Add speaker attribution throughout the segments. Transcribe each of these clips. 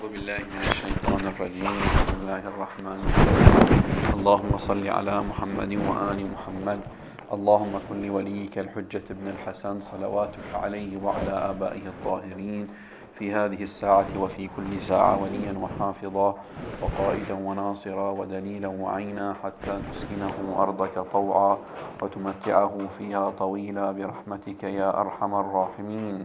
Speaker 1: أعوذ بالله من الشيطان الرجيم. بسم الله الرحمن الرحيم. اللهم صل على محمد وآل محمد. اللهم كن لوليك الحجة ابن الحسن صلواتك عليه وعلى آبائه الطاهرين في هذه الساعة وفي كل ساعة وليا وحافظا وقائدا وناصرا ودليلا وعينا حتى تسكنه أرضك طوعا وتمتعه فيها طويلا برحمتك يا أرحم الراحمين.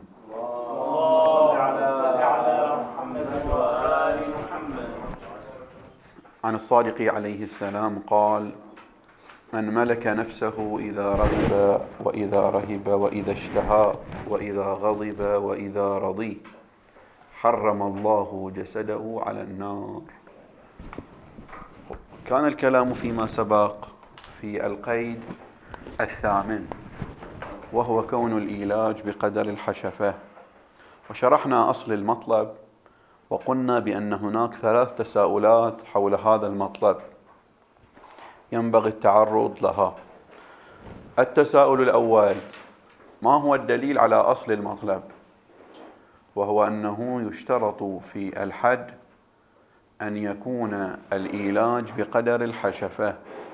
Speaker 1: عن الصادق عليه السلام قال: من ملك نفسه إذا رغب وإذا رهب وإذا اشتهى وإذا غضب وإذا رضي حرم الله جسده على النار. كان الكلام فيما سبق في القيد الثامن، وهو كون الإيلاج بقدر الحشفة، وشرحنا أصل المطلب وقلنا بأن هناك 3 تساؤلات حول هذا المطلب ينبغي التعرض لها. التساؤل الأول: ما هو الدليل على أصل المطلب؟ وهو أنه يشترط في الحد أن يكون الإيلاج بقدر الحشفة،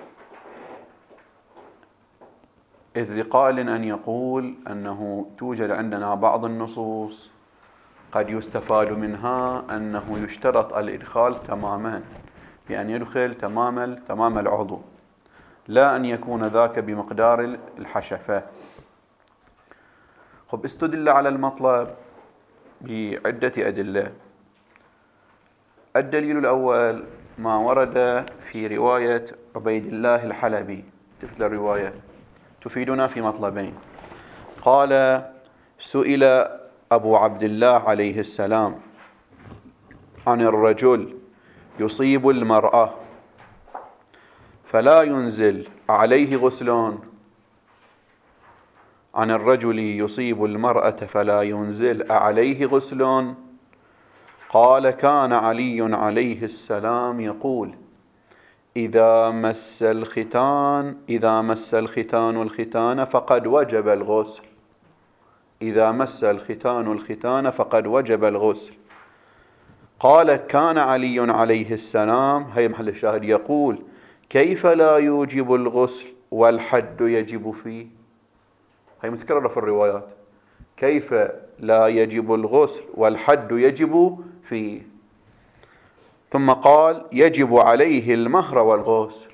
Speaker 1: إذ لقائل أن يقول أنه توجد عندنا بعض النصوص قد يستفاد منها أنه يشترط الإدخال تماما، بأن يدخل تمام العضو، لا أن يكون ذاك بمقدار الحشفة. استدل على المطلب بعدة أدلة. الدليل الأول ما ورد في رواية عبيد الله الحلبي. تلك الرواية تفيدنا في مطلبين. قال: سئل أبو عبد الله عليه السلام عن الرجل يصيب المرأة فلا ينزل عليه غسل، عن الرجل يصيب المرأة فلا ينزل عليه غسل. قال: كان علي عليه السلام يقول: إذا مس الختان الختان فقد وجب الغسل. إذا مس الختان الختان فقد وجب الغسل. قال: كان علي عليه السلام، هي محل الشاهد، يقول: كيف لا يوجب الغسل والحد يجب فيه؟ هي متكررة في الروايات. كيف لا يجب الغسل والحد يجب فيه؟ ثم قال: يجب عليه المهر والغسل.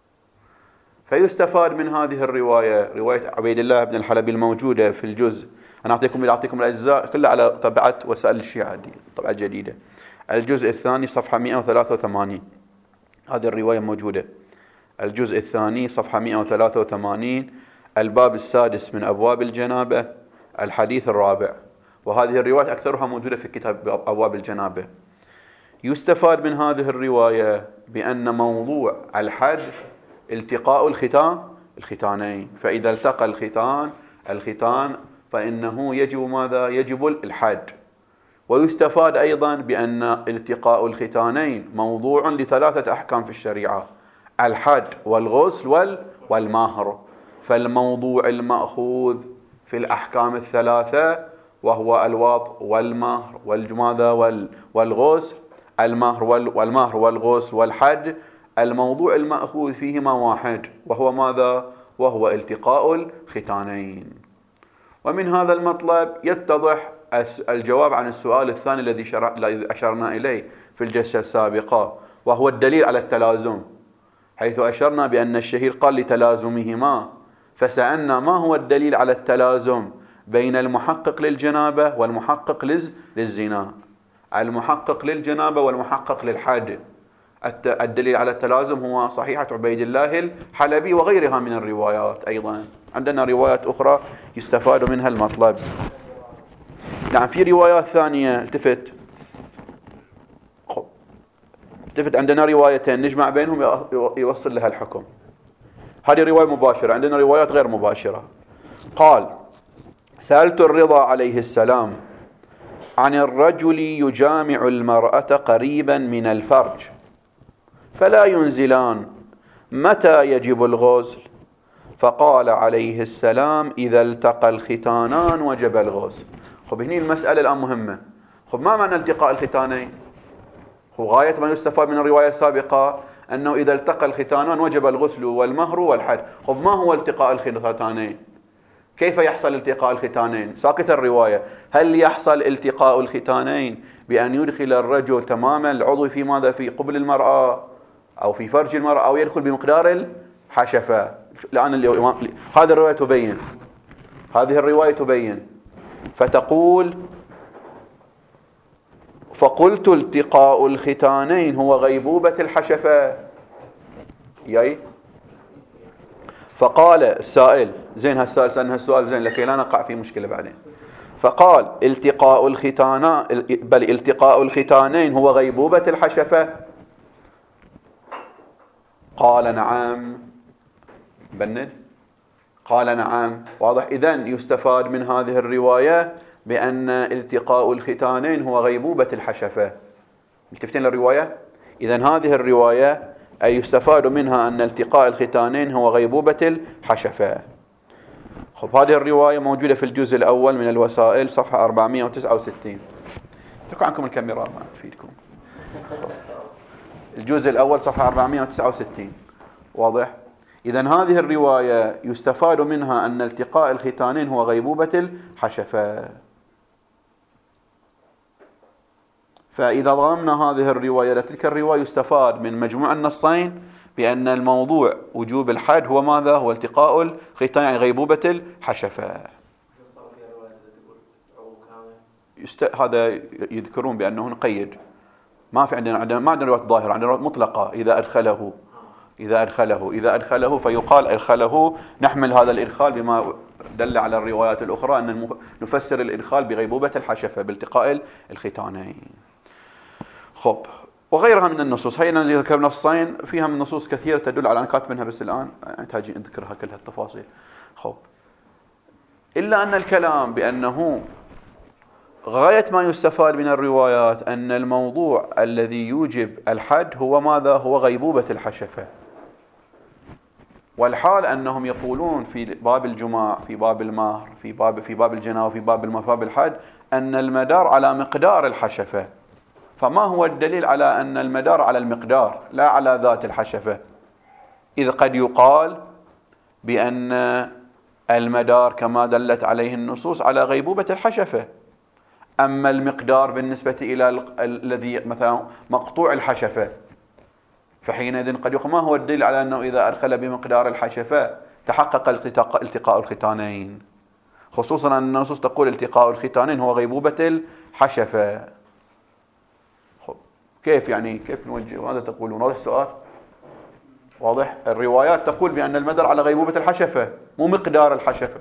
Speaker 1: فيستفاد من هذه الرواية، رواية عبيد الله بن الحلبي الموجودة في الجزء، أنا أعطيكم الأجزاء كلها على طبعة وسائل الشيعة دي، طبعة جديدة، الجزء الثاني صفحة 183، هذه الرواية موجودة. الجزء الثاني صفحة 183، الباب السادس من أبواب الجنابة، الحديث الرابع. وهذه الروايات أكثرها موجودة في كتاب أبواب الجنابة. يستفاد من هذه الرواية بأن موضوع الحد التقاء الختانين، فإذا التقى الختان فإنه يجب ماذا؟ يجب الحد. ويستفاد أيضا بأن التقاء الختانين موضوع ل3 أحكام في الشريعة: الحد والغسل والمهر. فالموضوع المأخوذ في الأحكام ال3 وهو الوطء والمهر والغسل، المهر والغسل والحد، الموضوع المأخوذ فيهما واحد، وهو ماذا؟ وهو التقاء الختانين. ومن هذا المطلب يتضح الجواب عن السؤال الثاني الذي أشرنا إليه في الجلسة السابقة، وهو الدليل على التلازم، حيث أشرنا بأن الشهير قال لتلازمهما، فسألنا ما هو الدليل على التلازم بين المحقق للجنابة والمحقق للزنا، المحقق للجنابة والمحقق للحد. الدليل على التلازم هو صحيحة عبيد الله الحلبي وغيرها من الروايات. أيضا عندنا روايات أخرى يستفاد منها المطلب. نعم، في روايات ثانية. التفت عندنا روايتين نجمع بينهم يوصل لها الحكم. هذه رواية مباشرة، عندنا روايات غير مباشرة. قال: سألت الرضا عليه السلام عن الرجل يجامع المرأة قريبا من الفرج فلا ينزلان، متى يجب الغسل؟ فقال عليه السلام: إذا التقى الختانان وجب الغسل. هنا المسألة الآن مهمة. ما معنى التقاء الختانين؟ وغاية ما يستفاد من الرواية السابقة أنه إذا التقى الختانان وجب الغسل والمهر والحد. خب ما هو التقاء الختانين؟ كيف يحصل التقاء الختانين؟ ساقط الرواية. هل يحصل التقاء الختانين بأن يدخل الرجل تماما العضو في ماذا؟ في قبل المرأة أو في فرج المرأة، أو يدخل بمقدار الحشفة؟ الآن هذه الرواية تبين، هذه الرواية تبين. فتقول فقلت التقاء الختانين هو غيبوبة الحشفة. ياي فقال السائل، زين هالسائل سألنا هالسؤال زين لكي لا نقع في مشكلة بعدين. فقال التقاء الختانين هو غيبوبة الحشفة. قال نعم. بند قال نعم. واضح. إذن يستفاد من هذه الرواية بأن التقاء الختانين هو غيبوبة الحشفة. ملتفتين للرواية؟ إذن هذه الرواية أي يستفاد منها أن التقاء الختانين هو غيبوبة الحشفة. خب هذه الرواية موجودة في الجزء الأول من الوسائل صفحة 469. اتركوا عنكم الكاميرا ما تفيدكم. الجزء الأول صفحة 469. واضح؟ إذن هذه الرواية يستفاد منها أن التقاء الختانين هو غيبوبة الحشفة. فإذا ضمنا هذه الرواية لتلك الرواية يستفاد من مجموع النصين بأن الموضوع وجوب الحد هو ماذا؟ هو التقاء الختان، يعني غيبوبة الحشفة. هذا يذكرون بأنه نقيد. ما في عندنا ما عندنا رواية ظاهرة، عندنا رواية مطلقة. إذا أدخله فيقال أدخله. نحمل هذا الإدخال بما دل على الروايات الأخرى أن نفسر الإدخال بغيبوبة الحشفة بالتقاء الختانين. خب وغيرها من النصوص. هينا ذكر نصين فيها من نصوص كثيرة تدل على، أنا كاتب منها بس الآن نحتاج نذكرها كلها التفاصيل. خب إلا أن الكلام بأنه غاية ما يستفاد من الروايات أن الموضوع الذي يوجب الحد هو ماذا؟ هو غيبوبة الحشفة. والحال أنهم يقولون في باب الجماع، في باب المهر، في باب الجناء، في باب الحد أن المدار على مقدار الحشفة. فما هو الدليل على أن المدار على المقدار لا على ذات الحشفة؟ إذ قد يقال بأن المدار كما دلت عليه النصوص على غيبوبة الحشفة، أما المقدار بالنسبة إلى الذي مثلا مقطوع الحشفة فحينئذ قد يقول ما هو الدليل على أنه إذا أدخل بمقدار الحشفة تحقق التقاء الختانين، خصوصا أن النصوص تقول التقاء الختانين هو غيبوبة الحشفة. كيف يعني كيف نوجه؟ ماذا تقولون؟ واضح السؤال؟ واضح. الروايات تقول بأن المدار على غيبوبة الحشفة مو مقدار الحشفة.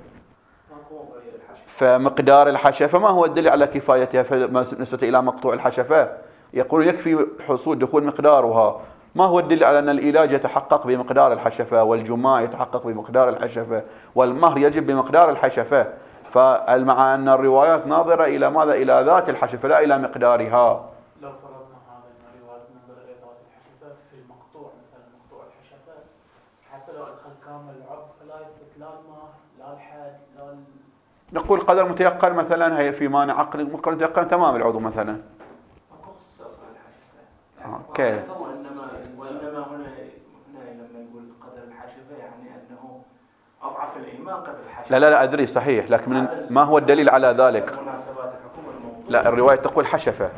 Speaker 1: فمقدار الحشفة ما هو الدليل على كفايتها بالنسبة إلى مقطوع الحشفة؟ يقول يكفي حصول دخول مقدارها. ما هو الدليل على أن العلاج يتحقق بمقدار الحشفة، والجماع يتحقق بمقدار الحشفة، والمهر يجب بمقدار الحشفة؟ فمع أن الروايات ناظرة إلى ماذا؟ إلى ذات الحشفة لا إلى مقدارها.
Speaker 2: لو فرضنا هذا أن الروايات ناظرة إلى ذات الحشفة في المقطوع، مثلا مقطوع الحشفة حتى لو أدخل كامل العضو فلا يثبت لا المهر لا الحد لا
Speaker 1: نقول قدر متيقن مثلا هي في مانع عقلي مقدر متيقن تمام العضو مثلا.
Speaker 2: ماكو خصوص أصلا الحشفة.
Speaker 1: كيف؟
Speaker 2: وإنما هنا لما نقول قدر الحشفة يعني أنه أضعف الإيمان قدر الحشفة.
Speaker 1: لا أدري صحيح، لكن ما هو الدليل على ذلك؟ لا الرواية تقول حشفة،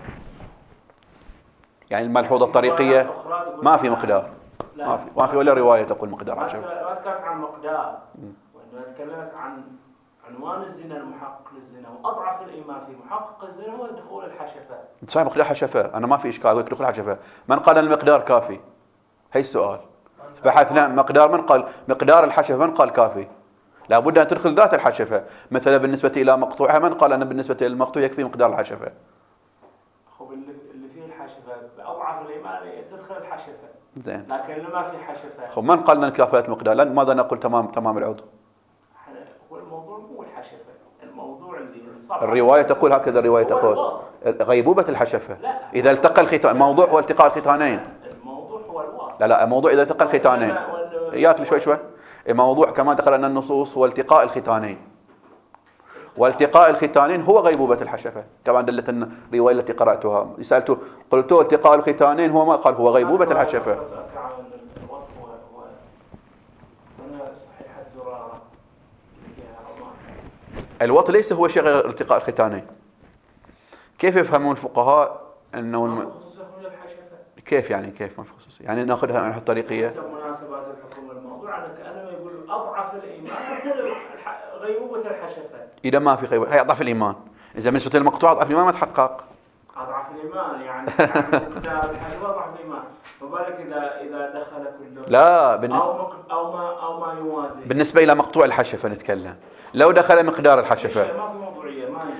Speaker 1: يعني الملحوظة الطريقية ما في مقدار، ما في ولا رواية تقول مقدار حشفة.
Speaker 2: ما تكلمت عن مقدار، وإنما تكلمت عن عنوان الزنا المحقق للزنا، وأضعف الإيمان في محقق الزنا هو دخول الحشفة.
Speaker 1: صحيح مقدار حشفة، أنا ما في إشكال دخول حشفة. من قال المقدار كافي؟ هي السؤال. بحثنا مقدار، من قال مقدار الحشفة؟ من قال كافي؟ لابد أن تدخل ذات الحشفة. مثلا بالنسبة إلى مقطوعها من قال أن بالنسبة للمقطوع يكفي مقدار الحشفة؟
Speaker 2: خب اللي فيه الحشفة بأضعف الإيمان تدخل الحشفة.
Speaker 1: زين.
Speaker 2: لكن اللي ما فيه حشفة.
Speaker 1: خب من قال أن كافية المقدار؟ لأن ماذا نقول تمام العضو؟
Speaker 2: هو الموضوع مو الحشفة، الموضوع اللي صار.
Speaker 1: الرواية تقول هكذا، الرواية تقول غيبوبة الحشفة. إذا التقى الختان، الموضوع هو التقاء الختانين.
Speaker 2: الموضوع هو الواقع.
Speaker 1: لا الموضوع إذا التقى الختانين. إياك شوي. الموضوع كما ذكر أن النصوص هو التقاء الختانين، والتقاء الختانين هو غيبوبة الحشفة كما دلت الرواية التي قرأتها. سألته قلت التقاء الختانين هو ما قال هو غيبوبة الحشفة. الوط ليس هو شيء غير التقاء الختانين. كيف يفهمون الفقهاء أنه كيف يعني كيف ما في خصوصية؟ يعني ناخذها من الطريقية
Speaker 2: مناسبات الحكم الموضوع أنا كأنما يقول أضعف الإيمان غيبوبة الحشفة.
Speaker 1: إذا ما في غيبوبة هي أضعف الإيمان. إذا بالنسبة للمقطوع أضعف الإيمان ما تحقق.
Speaker 2: أضعف الإيمان يعني مقدار الحشفة أضعف الإيمان. فبالك إذا دخل كله
Speaker 1: لا
Speaker 2: أو ما يوازي.
Speaker 1: بالنسبة إلى مقطوع الحشفة نتكلم. لو دخل مقدار الحشفة.
Speaker 2: ما في موضوعية ما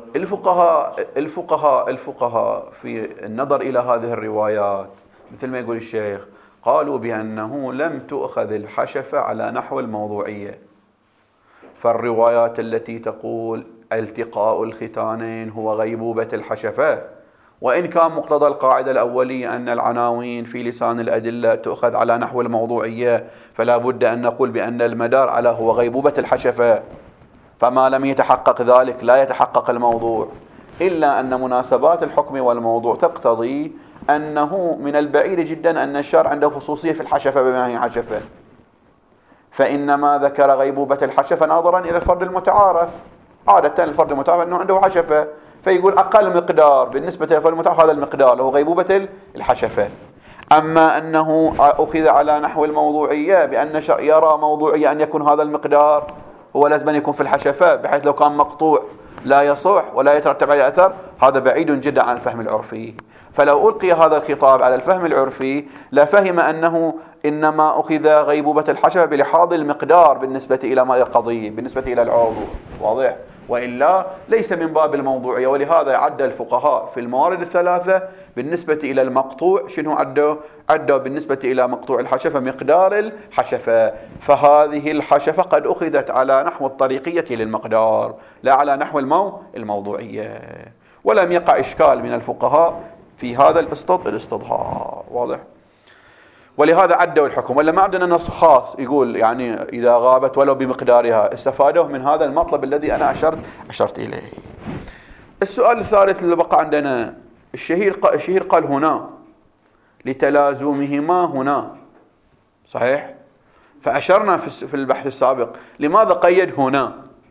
Speaker 1: الفقهاء في النظر إلى هذه الروايات مثل ما يقول الشيخ قالوا بأنه لم تؤخذ الحشفة على نحو الموضوعية. فالروايات التي تقول التقاء الختانين هو غيبوبة الحشفة، وإن كان مقتضى القاعدة الأولية أن العناوين في لسان الأدلة تؤخذ على نحو الموضوعية، فلا بد أن نقول بأن المدار على هو غيبوبة الحشفة. فما لم يتحقق ذلك لا يتحقق الموضوع، إلا أن مناسبات الحكم والموضوع تقتضي أنه من البعيد جدا أن الشرع عنده خصوصية في الحشفة بما هي حشفة، فإنما ذكر غيبوبة الحشفة ناظرا إلى الفرد المتعارف. عادة الفرد المتعارف أنه عنده حشفة، فيقول أقل مقدار بالنسبة للفرد المتعارف هذا المقدار له غيبوبة الحشفة. أما أنه أخذ على نحو الموضوعية بأن يرى موضوعية أن يكون هذا المقدار هو لازم أن يكون في الحشفة، بحيث لو كان مقطوع لا يصح ولا يترتب عليه أثر، هذا بعيد جدا عن الفهم العرفي. فلو ألقي هذا الخطاب على الفهم العرفي لفهم أنه إنما أخذ غيبوبة الحشفة بلحاظ المقدار بالنسبة إلى ما القضية بالنسبة إلى العضو، واضح؟ وإلا ليس من باب الموضوعية. ولهذا عد الفقهاء في الموارد الثلاثة بالنسبة إلى المقطوع شنو عدوا بالنسبة إلى مقطوع الحشفة مقدار الحشفة. فهذه الحشفة قد أخذت على نحو الطريقية للمقدار لا على نحو الموضوعية، ولم يقع إشكال من الفقهاء في هذا الاستظهار، واضح؟ ولهذا عدوا الحكم. ولا ما عندنا نص خاص يقول يعني إذا غابت ولو بمقدارها. استفادوا من هذا المطلب الذي أنا أشرت إليه. السؤال الثالث اللي بقى عندنا الشهير قال هنا لتلازمهما هنا، صحيح؟ فأشرنا في البحث السابق لماذا قيد هنا.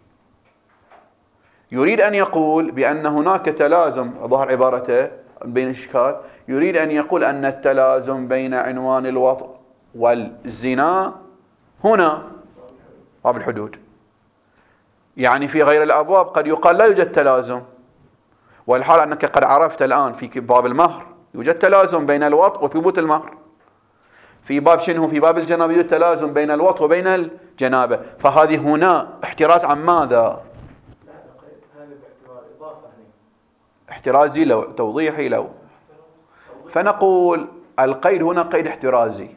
Speaker 1: يريد أن يقول بأن هناك تلازم، ظهر عبارته بين إشكال، يريد أن يقول أن التلازم بين عنوان الوطء والزنا هنا باب الحدود. يعني في غير الأبواب قد يقال لا يوجد تلازم، والحال أنك قد عرفت الآن في باب المهر يوجد تلازم بين الوطء وثبوت المهر. في باب شنو؟ في باب الجنابة يوجد تلازم بين الوطء وبين الجنابة. فهذه هنا احتراز عن ماذا؟ احترازي لو توضيحي لو. فنقول القيد هنا قيد احترازي.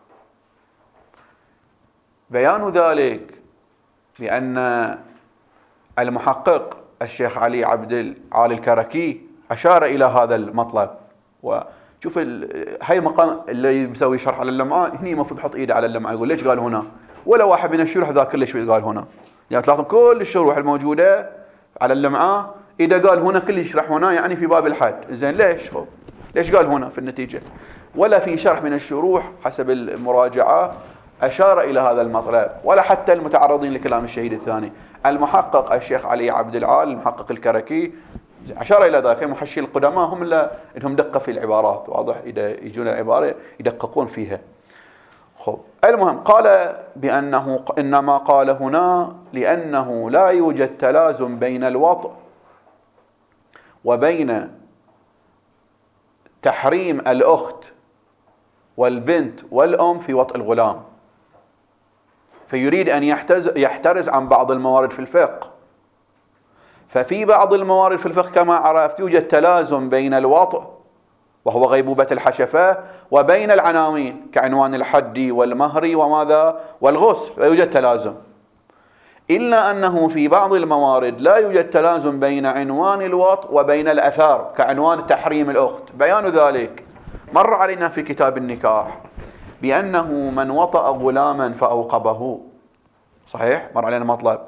Speaker 1: بيان ذلك بأن المحقق الشيخ علي عبد العالي الكركي أشار إلى هذا المطلب. وشوف هاي مقام اللي بيسوي شرح على اللمعة هني المفروض يحط ايده على اللمعة يقول ليش قال هنا، ولا واحد من الشروح ذا كلش قال هنا. يعني تلاحظون كل الشروح الموجودة على اللمعة إذا قال هنا كل يشرح هنا يعني في باب الحد. زين ليش قال هنا في النتيجة؟ ولا في شرح من الشروح حسب المراجعة أشار إلى هذا المطلب، ولا حتى المتعرضين لكلام الشهيد الثاني المحقق الشيخ علي عبد العال المحقق الكركي أشار إلى ذلك. محشي القدماء هم إنهم دقة في العبارات، واضح؟ إذا يجون العبارة يدققون فيها. المهم قال بأنه إنما قال هنا لأنه لا يوجد تلازم بين الوطء وبين تحريم الأخت والبنت والأم في وطء الغلام، فيريد أن يحترز عن بعض الموارد في الفقه. ففي بعض الموارد في الفقه كما عرفت يوجد تلازم بين الوطء وهو غيبوبة الحشفة وبين العناوين كعنوان الحد والمهر وماذا والغسل، فيوجد تلازم. إلا أنه في بعض الموارد لا يوجد تلازم بين عنوان الوطء وبين الأثار كعنوان تحريم الأخت. بيان ذلك مر علينا في كتاب النكاح بأنه من وطأ غلاما فأوقبه، صحيح؟ مر علينا مطلب.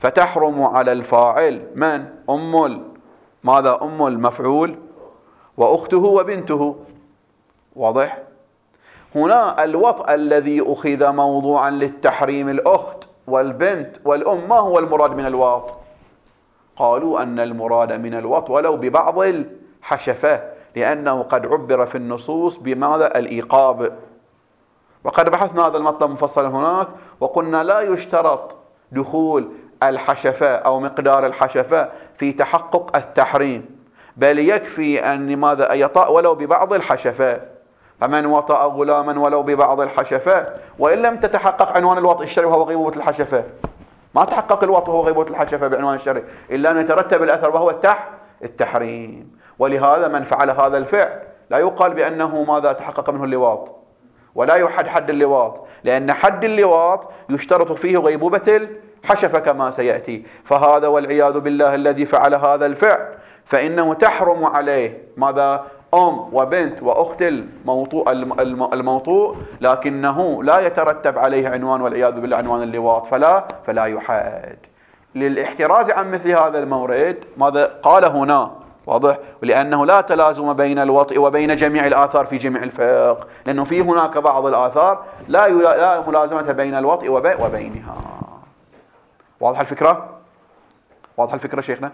Speaker 1: فتحرم على الفاعل من؟ ماذا؟ أم المفعول وأخته وبنته. واضح؟ هنا الوطء الذي أخذ موضوعا للتحريم الأخت والبنت والأم، ما هو المراد من الوطء؟ قالوا أن المراد من الوطء ولو ببعض الحشفة، لأنه قد عبر في النصوص بماذا؟ الإيقاب. وقد بحثنا هذا المطلب مفصلا هناك، وقلنا لا يشترط دخول الحشفة أو مقدار الحشفة في تحقق التحريم، بل يكفي أن ماذا؟ يطأ ولو ببعض الحشفة. فمن وطأ غلاما ولو ببعض الحشفة، وإن لم تتحقق عنوان الوطء الشرعي وهو غيبوبة الحشفة، ما تحقق الوطء وهو غيبوبة الحشفة بعنوان الشرعي، إلا أن يترتب الأثر وهو التحريم. ولهذا من فعل هذا الفعل لا يقال بأنه ماذا؟ تحقق منه اللواط، ولا يحد حد اللواط، لأن حد اللواط يشترط فيه غيبوبة الحشفة كما سيأتي. فهذا والعياذ بالله الذي فعل هذا الفعل فإنه تحرم عليه ماذا؟ أم وبنت وأخت الموطوء، لكنه لا يترتب عليه عنوان والعياذ بالله عنوان اللواط، فلا يحاد. للاحتراز عن مثل هذا المورد ماذا قال هنا؟ واضح؟ ولأنه لا تلازم بين الوطء وبين جميع الآثار في جميع الفقه، لأنه في هناك بعض الآثار لا ملازمة بين الوطء وبينها. واضح الفكرة؟ واضح الفكرة شيخنا؟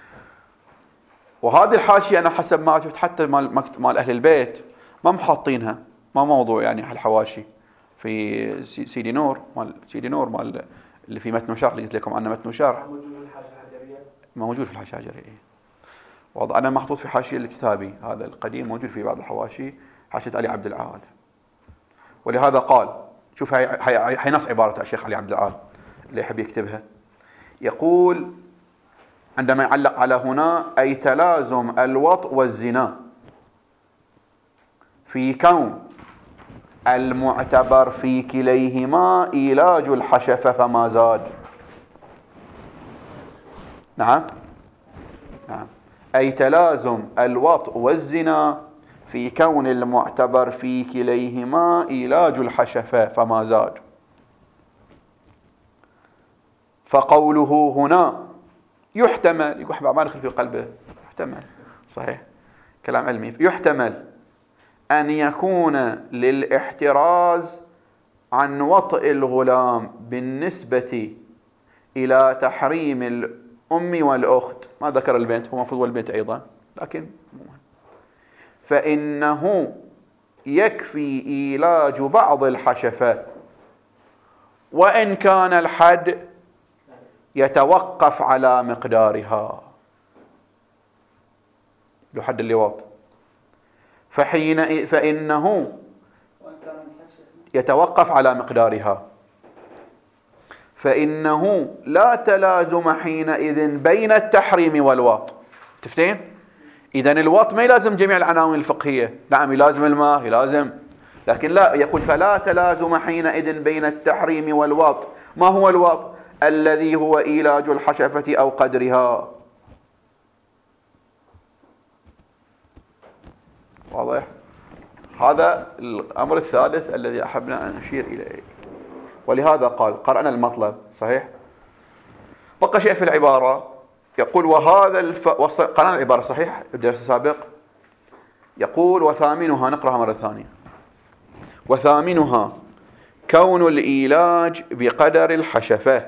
Speaker 1: وهذه الحاشية أنا حسب ما شفت حتى مال أهل البيت ما محاطينها، ما موضوع يعني الحواشي في سيدي نور مال اللي في متن وشرح اللي قلت لكم عنه متن وشرح موجود في الحاشية الحجرية. واضح؟ أنا محطوط في حاشية الكتابي هذا القديم، موجود في بعض الحواشي حاشية علي عبد العال. ولهذا قال، شوف هي نص عبارة الشيخ علي عبد العال اللي يحب يكتبها، يقول عندما يعلق على هنا: أي تلازم الوطء والزنا في كون المعتبر في كليهما إيلاج الحشفة فما زاد. نعم أي تلازم الوطء والزنا في كون المعتبر في كليهما إيلاج الحشفة فما زاد. فقوله هنا يحتمل، يقول ما ندخل في قلبه، يحتمل صحيح كلام علمي، يحتمل أن يكون للاحتراز عن وطئ الغلام بالنسبة إلى تحريم الأم والأخت، ما ذكر البنت، هو مفروض والبنت أيضا، لكن فإنه يكفي إيلاج بعض الحشفات، وإن كان الحد يتوقف على مقدارها، له حد اللواط، فإنه يتوقف على مقدارها، فإنه لا تلازم حينئذ بين التحريم والوط. تفتين؟ إذن الوط ما يلازم جميع العناوين الفقهية، نعم يلازم الماء يلازم، لكن لا، يقول فلا تلازم حينئذ بين التحريم والوط. ما هو الوط؟ الذي هو إيلاج الحشفة أو قدرها. واضح؟ هذا الأمر الثالث الذي أحبنا أن نشير إليه. ولهذا قال قرأنا المطلب صحيح، بقى شيء في العبارة، يقول وهذا قرأنا العبارة صحيح الدرس السابق، يقول وثامنها، نقرأها مرة ثانية، وثامنها كون الإيلاج بقدر الحشفة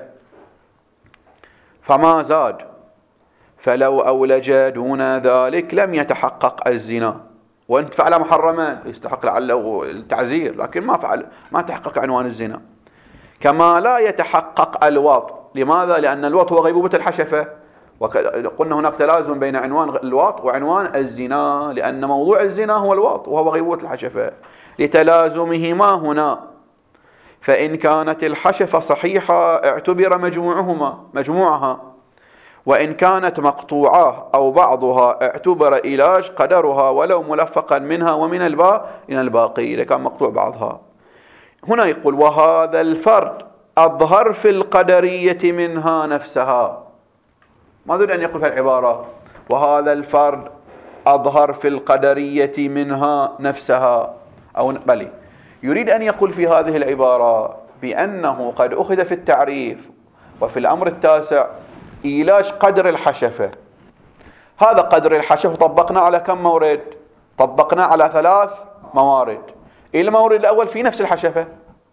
Speaker 1: فما زاد، فلو أولج دون ذلك لم يتحقق الزنا، وإن فعل محرما يستحق لعله التعزير، لكن ما تحقق عنوان الزنا. كما لا يتحقق الوط. لماذا؟ لأن الوط هو غيبوبة الحشفة، وقلنا هناك تلازم بين عنوان الوط وعنوان الزنا، لأن موضوع الزنا هو الوط وهو غيبوبة الحشفة، لتلازمهما هنا. فإن كانت الحشفة صحيحة اعتبر مجموعها، وإن كانت مقطوعة أو بعضها اعتبر إيلاج قدرها ولو ملفقا منها ومن الباقي إذا كان مقطوع بعضها. هنا يقول وهذا الفرد أظهر في القدرية منها نفسها. ما يريد أن يقول في العبارة وهذا الفرد أظهر في القدرية منها نفسها، أو بل يريد أن يقول في هذه العبارة بأنه قد أخذ في التعريف وفي الأمر التاسع إيلاج قدر الحشفة. هذا قدر الحشفة طبقنا على كم مورد؟ طبقنا على 3 موارد. المورد الأول في نفس الحشفة،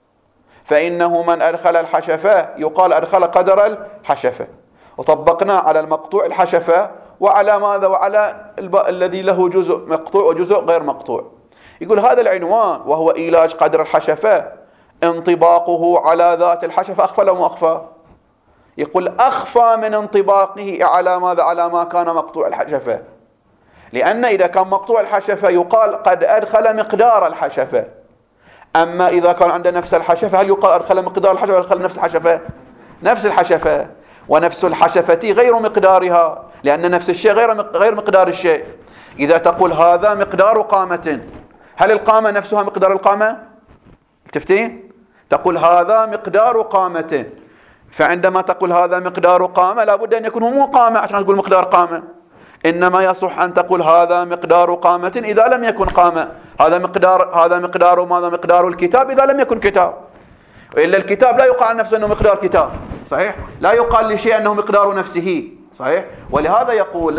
Speaker 1: فإنه من أدخل الحشفة يقال أدخل قدر الحشفة. وطبقنا على المقطوع الحشفة وعلى ماذا؟ وعلى الذي له جزء مقطوع وجزء غير مقطوع. يقول هذا العنوان وهو إيلاج قدر الحشفة انطباقه على ذات الحشفة أخفى لو ما أخفى؟ يقول أخفى من انطباقه على ماذا؟ على ما كان مقطوع الحشفة. لأن إذا كان مقطوع الحشفة يقال قد أدخل مقدار الحشفة. أما إذا كان عند نفس الحشفة هل يقال أدخل مقدار الحشفة ولا أدخل نفس الحشفة؟ نفس الحشفة. ونفس الحشفة غير مقدارها، لأن نفس الشيء غير مقدار الشيء. إذا تقول هذا مقدار قامة، هل القامة نفسها مقدار القامة؟ تفتين؟ تقول هذا مقدار قامة، فعندما تقول هذا مقدار قامة لابد أن يكون هو مو قامة عشان تقول مقدار قامة. إنما يصح أن تقول هذا مقدار قامة إذا لم يكن قامة. هذا مقدار ماذا؟ مقدار الكتاب إذا لم يكن كتاب. وإلا الكتاب لا يقال عن نفسه أنه مقدار كتاب، صحيح؟ لا يقال لشيء أنه مقدار نفسه، صحيح؟ ولهذا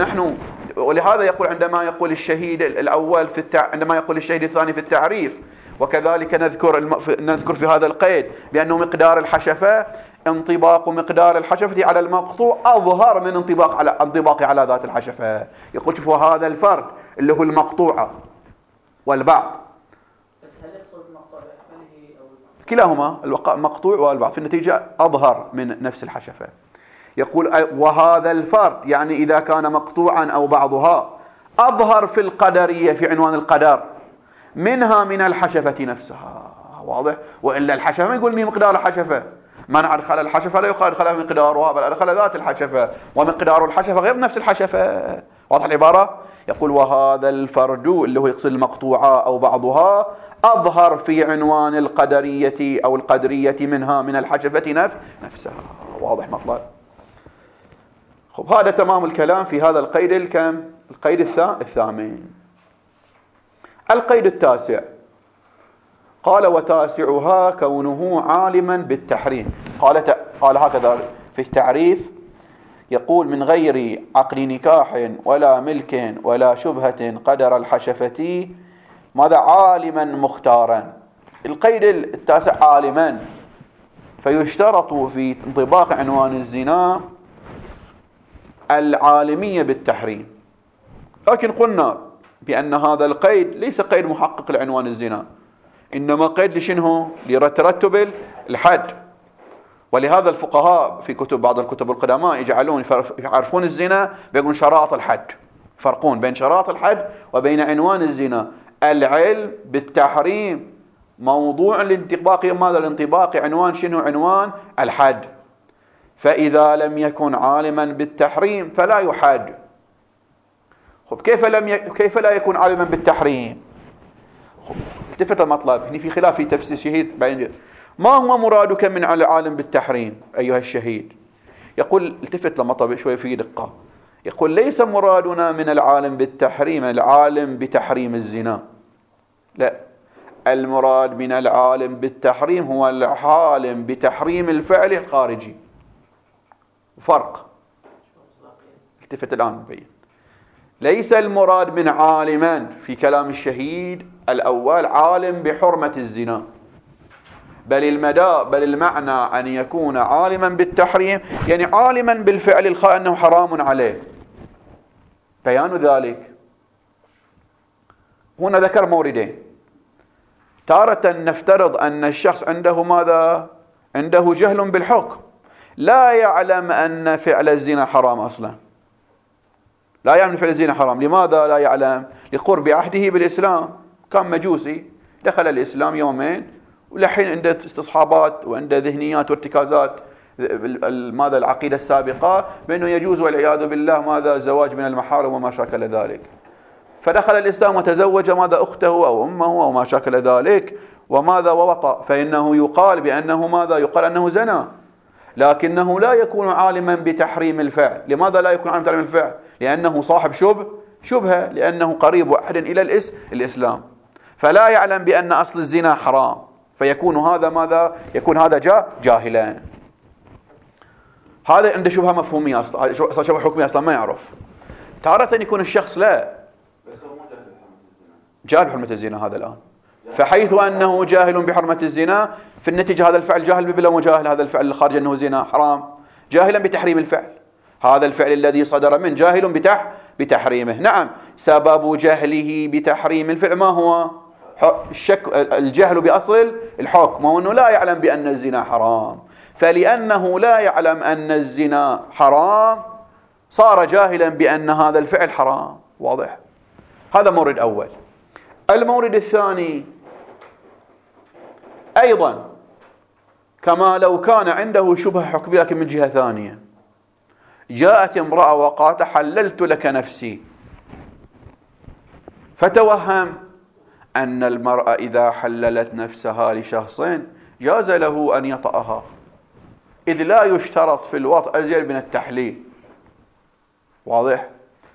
Speaker 1: يقول عندما يقول الشهيد الأول عندما يقول الشهيد الثاني في التعريف، وكذلك نذكر في هذا القيد بأنه مقدار الحشفة انطباق مقدار الحشفة على المقطوع أظهر من انطباقه على ذات الحشفة. يقول شوفوا هذا الفرق اللي هو المقطوعة والبعض.
Speaker 2: بس هل يقصد المقطوع بأكمله أو
Speaker 1: كلاهما المقطوع والبعض في النتيجة أظهر من نفس الحشفة. يقول وهذا الفرق يعني إذا كان مقطوعا أو بعضها أظهر في القدرية في عنوان القدر منها من الحشفة نفسها. واضح؟ وإلا الحشفة ما يقول لي مقدار الحشفة. من أدخل الحشفة لا يقال أدخل مقدارها، بل أدخل ذات الحشفة، ومقدار الحشفة غير نفس الحشفة. واضح العبارة؟ يقول وهذا الفرد اللي هو يقصد المقطوعة أو بعضها أظهر في عنوان القدرية أو القدرية منها من الحشفة نفسها. واضح مطلب؟ خب هذا تمام الكلام في هذا القيد الكم؟ القيد الثامن. القيد التاسع قال وتاسعها كونه عالما بالتحريم. قال هكذا في التعريف، يقول من غير عقد نكاح ولا ملك ولا شبهة قدر الحشفة ماذا؟ عالما مختارا. القيد التاسع عالما، فيشترط في انطباق عنوان الزنا العالمية بالتحريم. لكن قلنا بأن هذا القيد ليس قيد محقق لعنوان الزنا، إنما قيد لشنه؟ لترتب الحد. ولهذا الفقهاء في بعض الكتب القدماء يجعلون يعرفون الزنا بيقولون شرائط الحد، فرقون بين شرائط الحد وبين عنوان الزنا. العلم بالتحريم موضوع الانطباق ماذا؟ الانطباق عنوان شنو؟ عنوان الحد. فإذا لم يكن عالما بالتحريم فلا يحد. خب كيف لا يكون عالما بالتحريم؟ التفت المطلب هنا في خلاف في تفسير الشهيد بين ما هو مرادك من العالم بالتحريم أيها الشهيد؟ يقول التفت المطلب شوي في دقة. يقول ليس مرادنا من العالم بالتحريم العالم بتحريم الزنا، لا، المراد من العالم بالتحريم هو العالم بتحريم الفعل الخارجي. فرق. التفت الآن نبين. ليس المراد من عالما في كلام الشهيد الأول عالم بحرمة الزنا، بل المعنى أن يكون عالما بالتحريم يعني عالما بالفعل الخارجي أنه حرام عليه. بيان ذلك هنا ذكر موردين. تارة نفترض أن الشخص عنده ماذا؟ عنده جهل بالحكم، لا يعلم أن فعل الزنا حرام أصلا، لا يعلم فعل الزنا حرام. لماذا لا يعلم؟ لقرب عهده بالإسلام، كان مجوسي دخل الإسلام يومين ولحين عنده استصحابات وعنده ذهنيات وارتكازات ماذا العقيدة السابقة بأنه يجوز والعياذ بالله ماذا الزواج من المحارم وما شاكل ذلك. فدخل الإسلام وتزوج ماذا أخته أو أمه وما شاكل ذلك وماذا ووطأ، فإنه يقال بأنه ماذا؟ يقال أنه زنا، لكنه لا يكون عالما بتحريم الفعل. لماذا لا يكون عالما بتحريم الفعل؟ لأنه صاحب شبهة، لأنه قريب عهد إلى الإسلام، فلا يعلم بأن أصل الزنا حرام، فيكون هذا ماذا؟ يكون هذا جاهلا. هذا عنده شبهة مفهومية أصلا، شبهة حكمية أصلا ما يعرف. تارة يكون الشخص لا جاهل بحرمة الزنا هذا الآن، فحيث أنه جاهل بحرمة الزنا في النتيجة هذا الفعل جاهل بلا مجاهل، هذا الفعل الخارج أنه زنا حرام، جاهلا بتحريم الفعل، هذا الفعل الذي صدر منه جاهل بتحريمه. نعم، سبب جهله بتحريم الفعل ما هو؟ الشك، الجهل بأصل الحكم، وأنه لا يعلم بأن الزنا حرام، فلأنه لا يعلم أن الزنا حرام صار جاهلا بأن هذا الفعل حرام. واضح؟ هذا مورد أول. المورد الثاني أيضا كما لو كان عنده شبهة حكمية لكن من جهة ثانية، جاءت امرأة وقالت حللت لك نفسي، فتوهم أن المرأة إذا حللت نفسها لشخص جاز له أن يطأها، إذ لا يشترط في الوطء أزيد من التحليل. واضح؟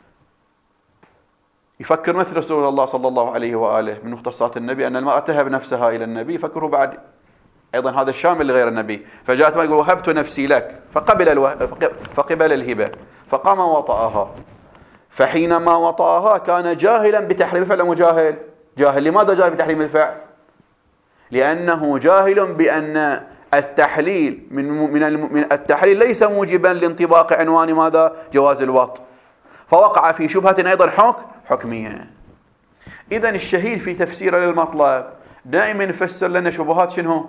Speaker 1: يفكر مثل رسول الله صلى الله عليه وآله من مختصات النبي أن المرأة تهب نفسها إلى النبي، فكره بعد أيضا هذا الشامل لغير النبي، فجاءت ما يقول وهبت نفسي لك، فقبل الهبة فقام وطأها، فحينما وطأها كان جاهلا بتحريم الفعل. مجاهل جاهل. لماذا جاهل بتحريم الفعل؟ لأنه جاهل بأن التحليل من التحليل ليس موجبا لانطباق عنوان ماذا؟ جواز الوطء، فوقع في شبهة أيضا حكمية. إذن الشهيد في تفسير للمطلب دائما يفسر لنا شبهات شنو؟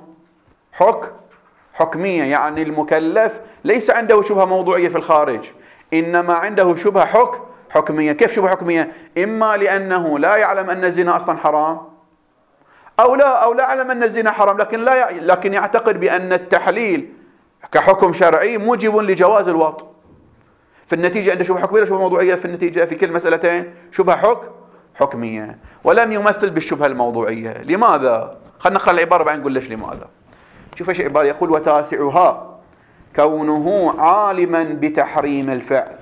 Speaker 1: حكمية، يعني المكلف ليس عنده شبهة موضوعية في الخارج، إنما عنده شبهة حكمية. كيف شبهة حكمية؟ إما لأنه لا يعلم أن الزنا أصلا حرام، أو لا يعلم أن الزنا حرام لكن يعتقد بأن التحليل كحكم شرعي موجب لجواز الوطء. في النتيجة عنده شبهة حكمية شبهة موضوعية، في النتيجة في كل مسألتين شبهة حكمية، ولم يمثل بالشبهة الموضوعية. لماذا؟ خلينا نقرأ العبارة بعدين نقول ليش لماذا. شوف ايش العبارة يقول: وتاسعها كونه عالما بتحريم الفعل،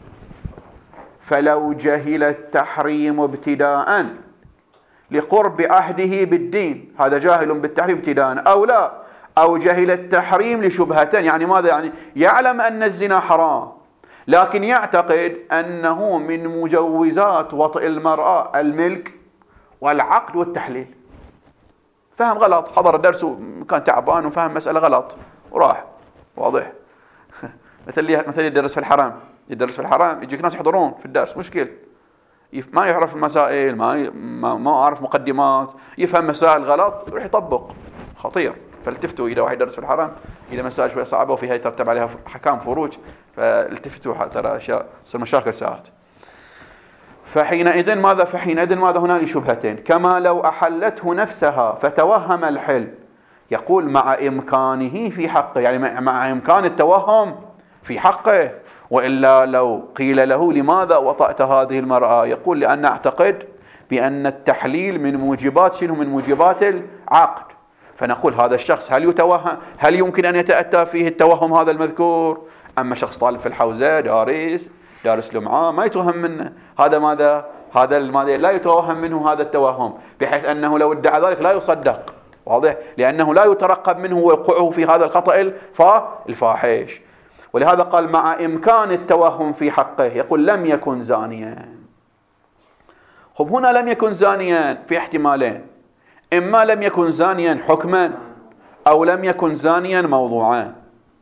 Speaker 1: فلو جهل التحريم ابتداء لقرب عهده بالدين، هذا جاهل بالتحريم ابتداء، أو لا، أو جهل التحريم لشبهتين. يعني ماذا؟ يعني يعلم أن الزنا حرام لكن يعتقد أنه من مجوزات وطئ المرأة الملك والعقد والتحليل. فهم غلط، حضر الدرس وكان تعبان وفهم مسألة غلط وراح. واضح؟ مثل يدرس في الحرام، يجيك ناس يحضرون في الدرس مشكل، ما يعرف المسائل، ما يعرف مقدمات، يفهم مسائل غلط يروح يطبق، خطير. فالتفتوا إذا واحد يدرس في الحرام، إذا مسائل شوية صعبة وفيها يترتب عليها حكام فروج، فالتفتوا ترى أشياء تصير مشاكل ساعات. فحينئذ ماذا هنا شبهتين: كما لو أحلته نفسها فتوهم الحل، يقول مع إمكانه في حقه، يعني مع إمكان التوهم في حقه، وإلا لو قيل له لماذا وطأت هذه المرأة، يقول لأن أعتقد بأن التحليل من موجبات من موجبات العقد. فنقول هذا الشخص هل يمكن أن يتأتى فيه التوهم هذا المذكور؟ أما شخص طالب في الحوزة دارس لمعاه ما يتوهم منه هذا ماذا لا يتوهم منه هذا التوهم، بحيث أنه لو ادعى ذلك لا يصدق. واضح؟ لأنه لا يترقب منه وقوعه في هذا الخطأ الفاحش. ولهذا قال مع إمكان التوهم في حقه، يقول لم يكن زانيا. خب هنا لم يكن زانيا في احتمالين: إما لم يكن زانيا حكما، أو لم يكن زانيا موضوعا.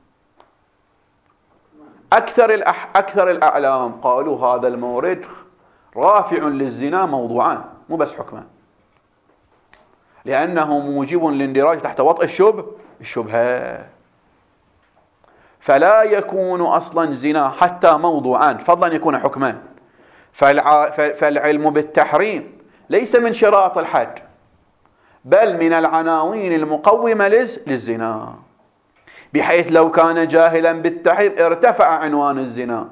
Speaker 1: أكثر الأعلام قالوا هذا المورد رافع للزنا موضوعا مو بس حكما، لأنه موجب للاندراج تحت وطئ الشبهة، فلا يكون أصلا زنا حتى موضوعا فضلا يكون حكما. فالعلم بالتحريم ليس من شرائط الحد، بل من العناوين المقومة للزنا، بحيث لو كان جاهلا بالتحريم ارتفع عنوان الزنا.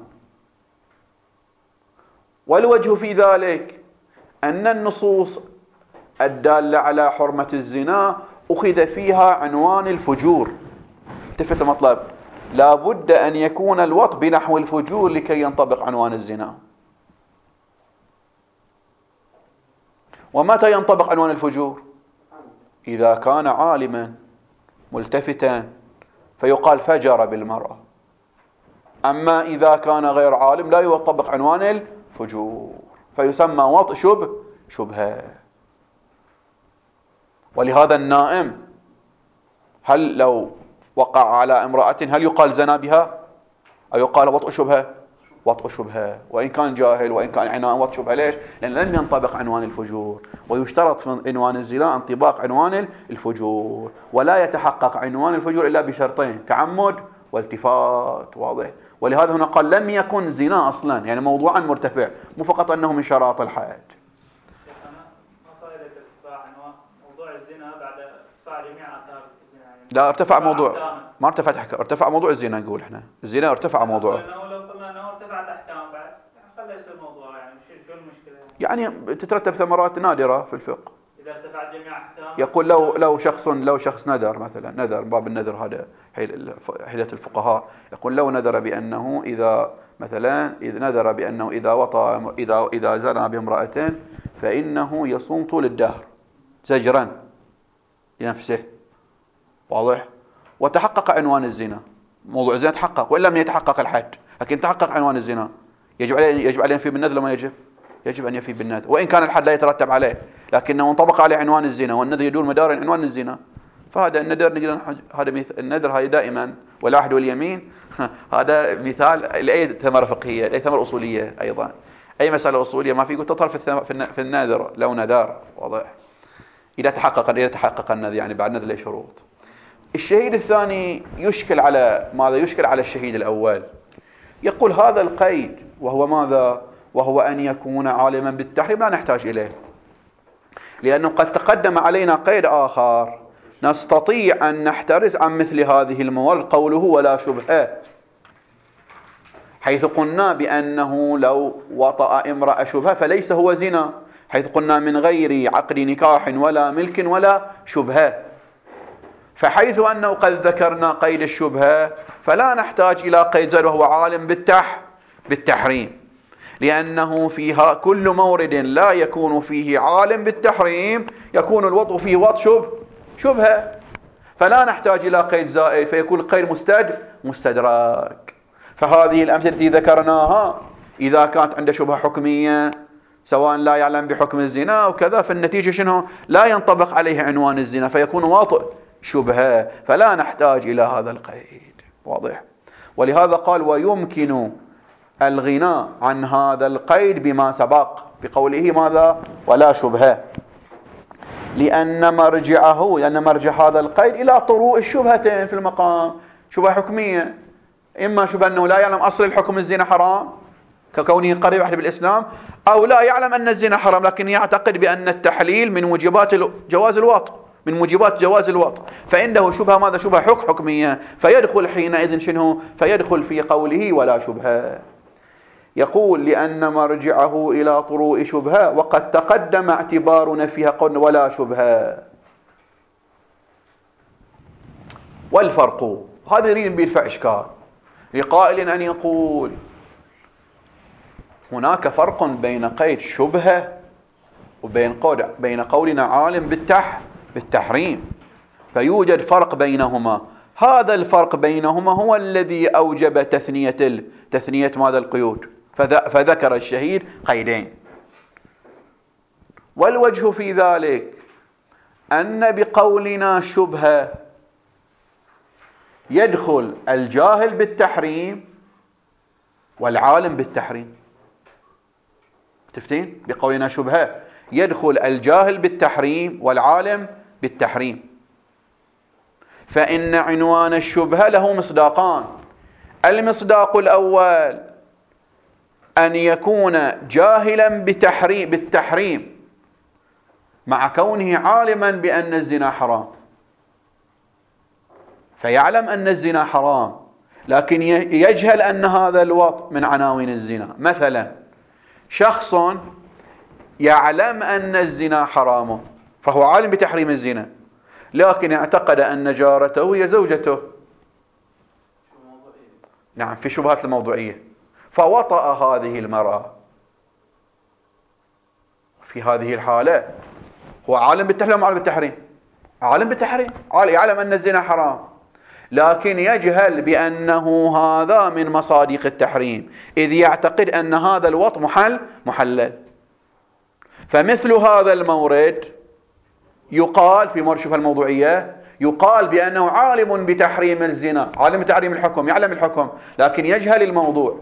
Speaker 1: والوجه في ذلك أن النصوص الدالة على حرمة الزنا أخذ فيها عنوان الفجور. التفت المطلب: لا بد أن يكون الوطء بنحو الفجور لكي ينطبق عنوان الزنا. ومتى ينطبق عنوان الفجور؟ إذا كان عالما ملتفتا فيقال فجر بالمرأة. أما إذا كان غير عالم لا يطبق عنوان الفجور، فيسمى وطء شبهة. ولهذا النائم هل لو وقع على امرأة هل يقال زنا بها أو يقال وطء شبهة؟ وطء شبهة، وإن كان جاهل وإن كان عنوان وطء شبهة. ليش؟ لأن لم ينطبق عنوان الفجور، ويشترط في عنوان الزنا انطباق عنوان الفجور، ولا يتحقق عنوان الفجور إلا بشرطين: تعمد والتفات. واضح؟ ولهذا هنا قال لم يكن زنا أصلا، يعني موضوعا مرتفع، مو فقط أنه من شراط الحد.
Speaker 2: موضوع الزنا بعد ارتفاع جميع آثار الزنا، يعني
Speaker 1: لا ارتفع موضوع، ما ارتفع موضوع الزنا. نقول احنا الزنا ارتفع موضوعه.
Speaker 2: لو قلنا انه ارتفعت احكام بعد خلى يصير الموضوع، يعني شو المشكله؟
Speaker 1: يعني تترتب ثمرات نادره في الفقه.
Speaker 2: اذا ارتفعت جميع احكام، يقول
Speaker 1: لو شخص نذر مثلا، نذر، باب النذر هذا حيلة الفقهاء، يقول لو نذر بانه اذا نذر بانه اذا وطأ اذا زنى بامرأة فانه يصوم طول الدهر زجرا لنفسه. واضح؟ وتحقق عنوان الزنا، موضوع الزنا تحقق، وإن لم يتحقق الحد، لكن تحقق عنوان الزنا. يجب عليه أن يفي بالنذر لما يجب أن يفي بالنذر، وإن كان الحد لا يترتب عليه، لكنه انطبق عليه عنوان الزنا، والنذر يدور مدار عنوان الزنا. فهذا النذر هذا النذر هذا دائما، والعهد واليمين هذا مثال لأي ثمرة فقهية، لأي ثمرة أصولية أيضا. أي مسألة أصولية ما في تظهر في النذر لو نذر. واضح؟ إذا تحقق النذر، يعني بعد النذر له شروط. الشهيد الثاني يشكل على ماذا؟ يشكل على الشهيد الأول. يقول هذا القيد وهو ماذا؟ وهو أن يكون عالما بالتحريم لا نحتاج إليه، لأنه قد تقدم علينا قيد آخر نستطيع أن نحترز عن مثل هذه الموارد، قوله ولا شبهة، حيث قلنا بأنه لو وطأ امرأة شبهة فليس هو زنا، حيث قلنا من غير عقد نكاح ولا ملك ولا شبهة. فحيث أنه قد ذكرنا قيد الشبهة فلا نحتاج إلى قيد زاد وهو عالم بالتحريم، لأنه فيها كل مورد لا يكون فيه عالم بالتحريم يكون الوطء فيه وطء شبهة، فلا نحتاج إلى قيد زائد، فيكون القيد مستدرك. فهذه الأمثلة التي ذكرناها إذا كانت عنده شبهة حكمية سواء لا يعلم بحكم الزنا وكذا، فالنتيجة شنو؟ لا ينطبق عليه عنوان الزنا، فيكون وطء شبهة، فلا نحتاج إلى هذا القيد. واضح؟ ولهذا قال ويمكن الغناء عن هذا القيد بما سبق، بقوله ماذا؟ ولا شبهة، لأن مرجع هذا القيد إلى طروء الشبهتين في المقام. شبهة حكمية، إما شبهة أنه لا يعلم أصل الحكم الزنا حرام ككونه قريب أحد بالإسلام، أو لا يعلم أن الزنا حرام لكن يعتقد بأن التحليل من موجبات جواز الوطء، من موجبات جواز الوطء، فعنده شبهة ماذا؟ شبهة حكمية، فيدخل حينئذ شنو؟ فيدخل في قوله ولا شبهة. يقول لأن مرجعه إلى طروء شبهة، وقد تقدم اعتبارنا فيها قلنا ولا شبهة. والفرق هذا يريد بيدفع إشكال لقائل أن يقول هناك فرق بين قيد شبهة وبين قولنا عالم بالتحريم، فيوجد فرق بينهما. هذا الفرق بينهما هو الذي أوجب تثنية ماذا؟ القيود، فذكر الشهيد قيدين. والوجه في ذلك أن بقولنا شبهة يدخل الجاهل بالتحريم والعالم بالتحريم. تفتين؟ بقولنا شبهة يدخل الجاهل بالتحريم والعالم بالتحريم، فإن عنوان الشبهة له مصداقان. المصداق الأول أن يكون جاهلا بالتحريم مع كونه عالما بأن الزنا حرام، فيعلم أن الزنا حرام لكن يجهل أن هذا الوطء من عناوين الزنا. مثلا شخص يعلم أن الزنا حرام فهو عالم بتحريم الزنا، لكن اعتقد أن جارته هي زوجته، نعم، في شبهات الموضوعية، فوطأ هذه المرأة. في هذه الحالة هو عالم بالتحريم، عالم بالتحريم، عالم بالتحريم، يعلم أن الزنا حرام، لكن يجهل بأنه هذا من مصادق التحريم، إذ يعتقد أن هذا الوط محلل. فمثل هذا المورد يقال في مورد الشبهة الموضوعية، يقال بأنه عالم بتحريم الزنا، عالم بتحريم الحكم، يعلم الحكم لكن يجهل الموضوع.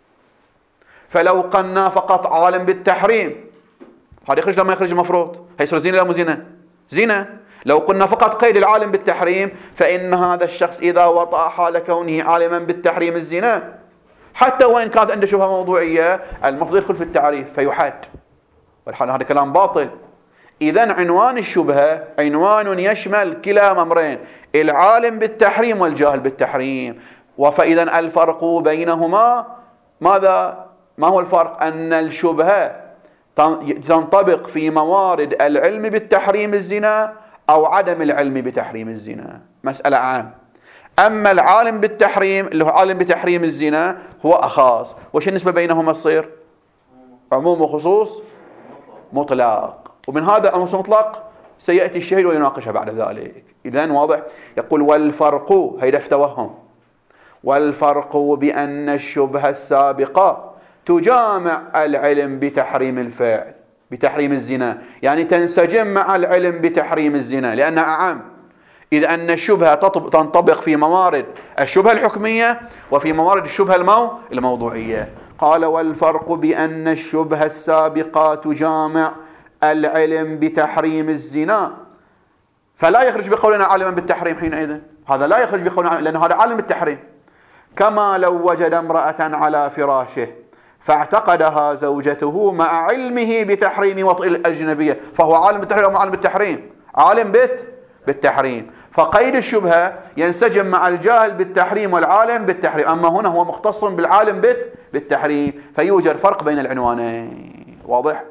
Speaker 1: فلو قلنا فقط عالم بالتحريم، هذا يخرج لما يخرج المفروض، هيصير زنا لا مو زنا؟ زنا. لو قلنا فقط قيد العالم بالتحريم، فإن هذا الشخص إذا وطأ حال كونه عالما بالتحريم الزنا، حتى وإن كانت عنده شبهة موضوعية، المفروض يدخل في التعريف فيحد، والحال هذا كلام باطل. إذن عنوان الشبهة عنوان يشمل كلا أمرين، العالم بالتحريم والجاهل بالتحريم. فإذا الفرق بينهما ماذا؟ ما هو الفرق؟ أن الشبهة تنطبق في موارد العلم بالتحريم الزنا أو عدم العلم بتحريم الزنا، مسألة عام. أما العالم بالتحريم اللي هو عالم بتحريم الزنا هو أخاص. وش النسبة بينهما تصير؟ عموم وخصوص مطلق. ومن هذا العموم مطلق سيأتي الشهيد ويناقشها بعد ذلك. إذن واضح. يقول والفرق، هيدا في توهم، والفرق بأن الشبهة السابقة تجامع العلم بتحريم الفعل بتحريم الزنا، يعني تنسجم مع العلم بتحريم الزنا لأنها أعم. إذ أن الشبهة تنطبق في موارد الشبهة الحكمية وفي موارد الشبهة الموضوعية. قال والفرق بأن الشبهة السابقة تجامع العلم بتحريم الزنا، فلا يخرج بقولنا عالما بالتحريم حينئذ، هذا لا يخرج بقولنا لأن هذا عالم بالتحريم. كما لو وجد امرأة على فراشه فاعتقدها زوجته مع علمه بتحريم وطئ الأجنبية، فهو عالم بالتحريم أو عالم بالتحريم؟ عالم بالتحريم. فقيد الشبهة ينسجم مع الجاهل بالتحريم والعالم بالتحريم، أما هنا هو مختص بالعالم بالتحريم، فيوجد فرق بين العنوانين. واضح؟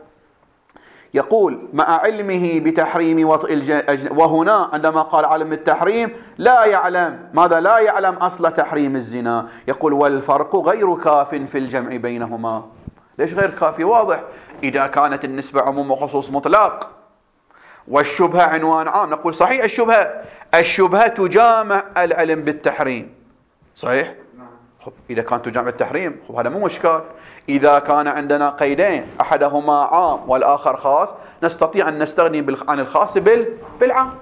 Speaker 1: يقول مع علمه بتحريم وطئ وهنا عندما قال عالم بالتحريم لا يعلم ماذا؟ لا يعلم أصل تحريم الزنا. يقول والفرق غير كاف في الجمع بينهما. ليش غير كافي؟ واضح، إذا كانت النسبة عموم وخصوص مطلق والشبهة عنوان عام، نقول صحيح الشبهة تجامع العلم بالتحريم، صحيح؟ خب إذا كانت تجامع بالتحريم خب هذا مو إشكال. إذا كان عندنا قيدين أحدهما عام والآخر خاص، نستطيع أن نستغني عن الخاص بالعام.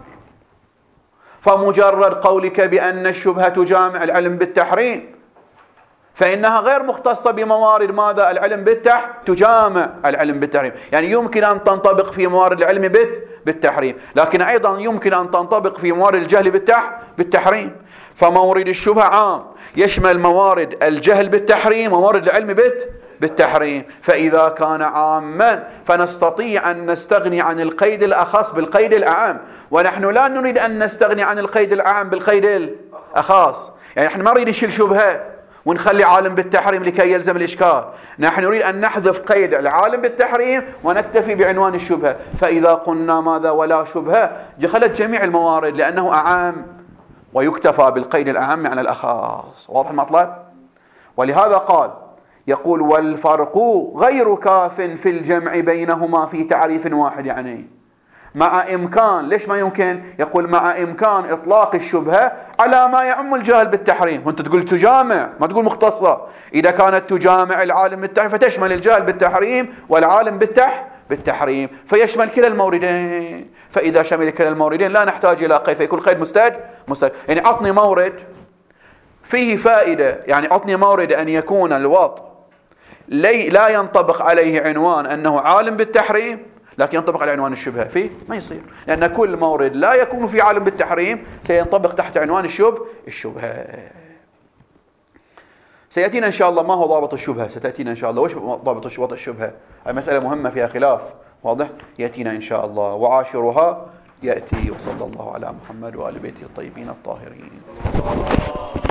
Speaker 1: فمجرد قولك بأن الشبهة تجامع العلم بالتحريم فإنها غير مختصة بموارد ماذا؟ العلم تجامع العلم بالتحريم، يعني يمكن أن تنطبق في موارد العلم بالتحريم، لكن أيضا يمكن أن تنطبق في موارد الجهل بالتحريم. فمورد الشبهة عام يشمل موارد الجهل بالتحريم وموارد العلم بالتحريم. فإذا كان عاما فنستطيع أن نستغني عن القيد الأخص بالقيد الأعم، ونحن لا نريد أن نستغني عن القيد الأعم بالقيد الأخص. يعني نحن ما نريد نشيل شبهة ونخلي عالم بالتحريم لكي يلزم الإشكال، نحن نريد أن نحذف قيد العالم بالتحريم ونكتفي بعنوان الشبهة. فإذا قلنا ماذا؟ ولا شبهة، دخلت جميع الموارد لأنه أعام، ويكتفى بالقيد الأعم عن الأخص. واضح المطلب؟ ولهذا قال يقول والفرق غير كاف في الجمع بينهما في تعريف واحد، يعني مع إمكان. ليش ما يمكن؟ يقول مع إمكان إطلاق الشبهة على ما يعم الجاهل بالتحريم. وانت تقول تجامع، ما تقول مختصة. إذا كانت تجامع العالم بالتحريم فتشمل الجاهل بالتحريم والعالم بالتحريم، فيشمل كلا الموردين. فإذا شمل كلا الموردين لا نحتاج إلى قيد، فيكون قيد مستاج. يعني أعطني مورد فيه فائدة، يعني أعطني مورد أن يكون الوط لا ينطبق عليه عنوان أنه عالم بالتحريم لكن ينطبق على عنوان الشبهة، فيه ما يصير، لأن كل مورد لا يكون في عالم بالتحريم سينطبق تحت عنوان الشبهة. سيأتينا إن شاء الله ما هو ضابط الشبهة، ستأتينا إن شاء الله وش ضابط الشبهة، المسألة مهمة فيها خلاف واضح، يأتينا إن شاء الله. وعاشرها يأتي. وصلى الله على محمد وآل بيته الطيبين الطاهرين.